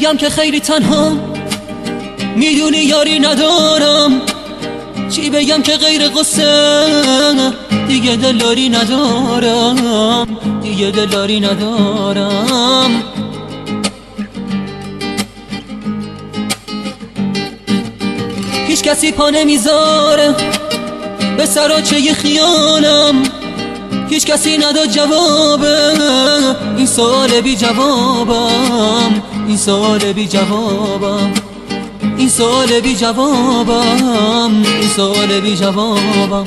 بگم که خیلی تنها، میدونی یاری ندارم. چی بگم که غیر قصه، دیگه دلاری ندارم، دیگه دلاری ندارم. هیچ کسی پا نمیذاره به سراچه خیالم، هیچ کسی نداد جوابه این سوال بی جوابم، این سوال بی جوابم، این سوال بی جوابم، این سوال بی جوابم.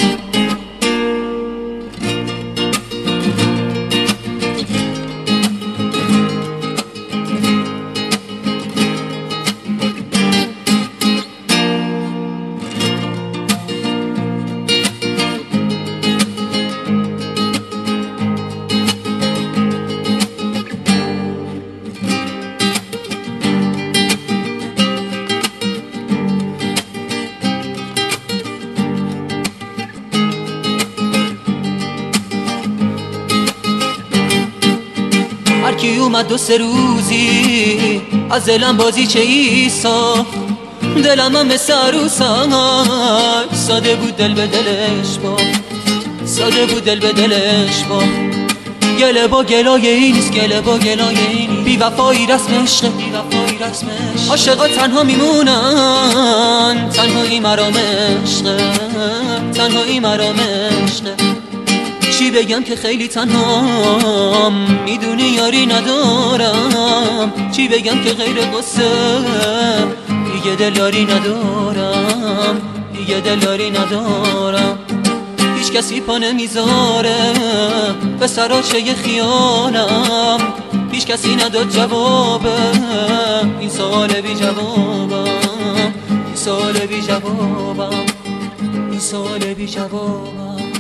هرکی اومد دو سه روزی از دلم بازی چه ایسا، دلم هم مثل عروسک ساده بود دل به دلش با، ساده بود دل به دلش با. گله با گلای این نیست، گله با گلای این، بی وفایی رسم عشقه، بی وفایی رسم عشقه. عاشقا تنها میمونن، تنهایی مرام عشقه، تنهایی مرام عشقه. چی بگم که خیلی تنهام، میدونی یاری ندارم. چی بگم که غیر قصه، دیگه دلاری ندارم، دیگه دلاری ندارم. هیچ کسی پا نمیذاره به سراچه خیالم، هیچ کسی نداد جوابه این سوال بی جوابم، این سوال بی جوابم، این سوال بی جوابم.